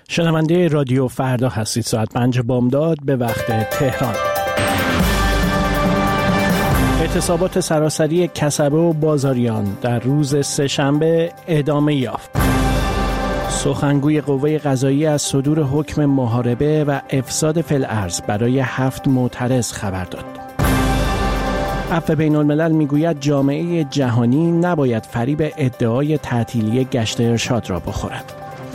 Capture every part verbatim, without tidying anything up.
شنونده رادیو فردا هستید. ساعت پنج بامداد به وقت تهران. اعتصابات سراسری کسبه و بازاریان در روز سه‌شنبه ادامه یافت. سخنگوی قوه قضاییه از صدور حکم محاربه و افساد فی الارض برای هفت معترض خبر داد. عفو بین الملل میگوید جامعه جهانی نباید فریب ادعای تعطیلی گشت ارشاد را بخورد.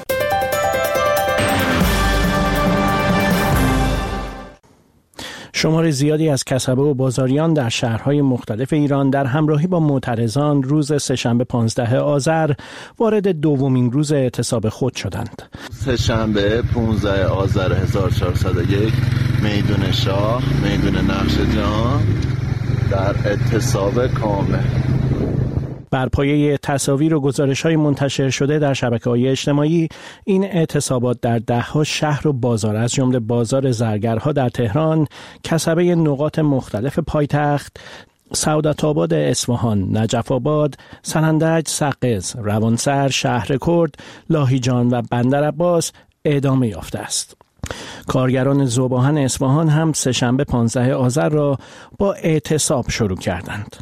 شمار زیادی از کسبه و بازاریان در شهرهای مختلف ایران در همراهی با معترضان روز سه‌شنبه پانزده آذر وارد دومین روز اعتصاب خود شدند. سه‌شنبه پانزده آذر هزار و چهارصد و یک میدون شاه، میدون نقش‌جان در اعتصاب کامل. بر پایه تصاویر و گزارش‌های منتشر شده در شبکه‌های اجتماعی، این اعتصابات در ده‌ها شهر و بازار از جمله بازار زرگرها در تهران، کسبه نقاط مختلف پایتخت، سعادت‌آباد اصفهان، نجف آباد، سنندج، سقز، روانسر، شهرکرد، لاهیجان و بندرعباس ادامه یافته است. کارگران ذوب‌آهن اصفهان هم سه‌شنبه پانزده آذر را با اعتصاب شروع کردند.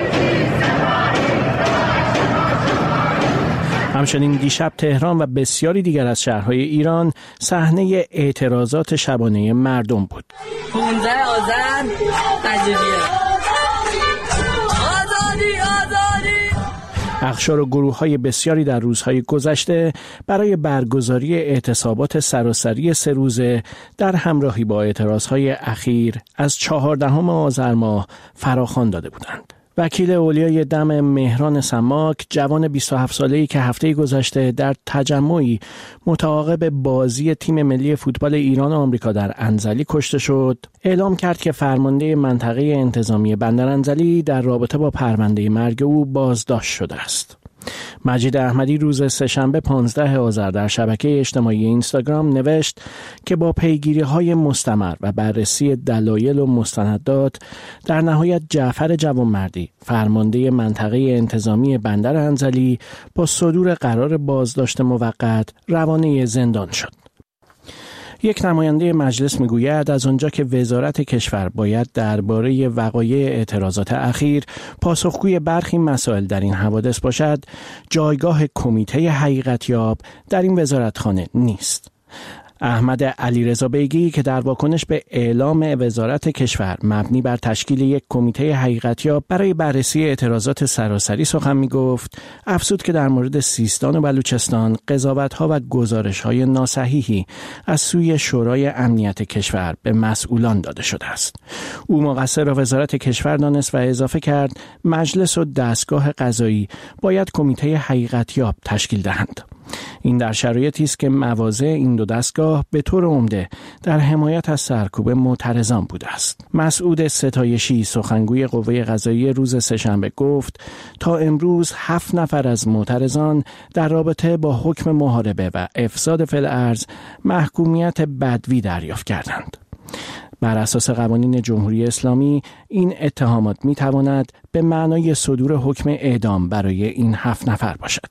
همچنین دیشب تهران و بسیاری دیگر از شهرهای ایران صحنه اعتراضات شبانه مردم بود. پانزده آذر تجربیه آزادی آزادی. اقشار و گروه‌های بسیاری در روزهای گذشته برای برگزاری اعتصابات سراسری سه روزه در همراهی با اعتراضهای اخیر از چهاردهم آذر ماه فراخوان داده بودند. وکیل اولیای دم مهران سماک، جوان بیست و هفت ساله‌ای که هفته گذشته در تجمعی متعاقب بازی تیم ملی فوتبال ایران و آمریکا در انزلی کشته شد، اعلام کرد که فرمانده منطقه انتظامی بندر انزلی در رابطه با پرونده مرگ او بازداشت شده است. مجید احمدی روز سه‌شنبه پانزده آذر در شبکه اجتماعی اینستاگرام نوشت که با پیگیری‌های مستمر و بررسی دلایل و مستندات در نهایت جعفر جوانمردی، فرمانده منطقه انتظامی بندر انزلی، با صدور قرار بازداشت موقت روانه زندان شد. یک نماینده مجلس میگوید از آنجا که وزارت کشور باید درباره وقایع اعتراضات اخیر پاسخگوی برخی مسائل در این حوادث باشد، جایگاه کمیته حقیقتیاب در این وزارتخانه نیست. احمد علیرضا بیگی که در واکنش به اعلام وزارت کشور مبنی بر تشکیل یک کمیته حقیقتیاب برای بررسی اعتراضات سراسری سخن می‌گفت، افزود که در مورد سیستان و بلوچستان قضاوت‌ها و گزارش‌های ناصحیحی از سوی شورای امنیت کشور به مسئولان داده شده است. او مقصر را وزارت کشور دانست و اضافه کرد مجلس و دستگاه قضایی باید کمیته حقیقتیاب تشکیل دهند. این در شرایطی است که مواضع این دو دستگاه به طور عمده در حمایت از سرکوب معترضان بوده است. مسعود ستایشی، سخنگوی قوه قضاییه، روز سه‌شنبه گفت تا امروز هفت نفر از معترضان در رابطه با حکم محاربه و افساد فی الارض محکومیت بدوی دریافت کردند. بر اساس قوانین جمهوری اسلامی این اتهامات می تواند به معنای صدور حکم اعدام برای این هفت نفر باشد.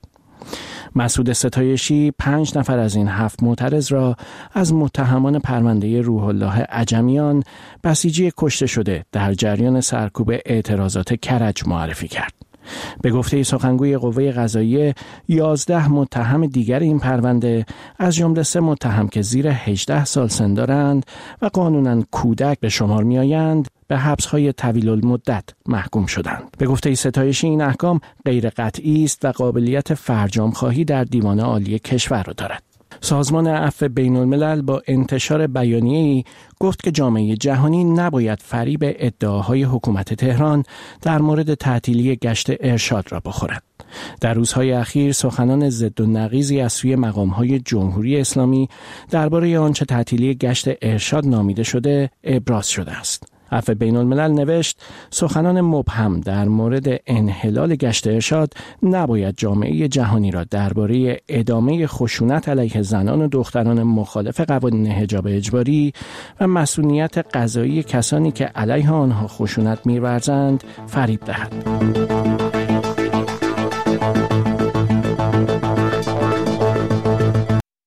مسعود ستایشی پنج نفر از این هفت معترض را از متهمان پرونده روح الله عجمیان، بسیجی کشته شده در جریان سرکوب اعتراضات کرج معرفی کرد. به گفته سخنگوی قوه قضاییه، یازده متهم دیگر این پرونده از جمله سه متهم که زیر هجده سال سن دارند و قانوناً کودک به شمار می‌آیند به حبس‌های طویل المدت محکوم شدند. به گفته ستایشی این احکام غیر قطعی است و قابلیت فرجام خواهی در دیوان عالی کشور را دارد. سازمان عفو بین الملل با انتشار بیانیه‌ای گفت که جامعه جهانی نباید فریب ادعاهای حکومت تهران در مورد تعطیلی گشت ارشاد را بخورد. در روزهای اخیر سخنان ضد و نقیضی از سوی مقام‌های جمهوری اسلامی درباره آنچه تعطیلی گشت ارشاد نامیده شده ابراز شده است. عفو بین الملل نوشت سخنان مبهم در مورد انحلال گشت ارشاد نباید جامعه جهانی را درباره ادامه خشونت علیه زنان و دختران مخالف قوانین حجاب اجباری و مسئولیت قضایی کسانی که علیه آنها خشونت می‌ورزند فریب دهد.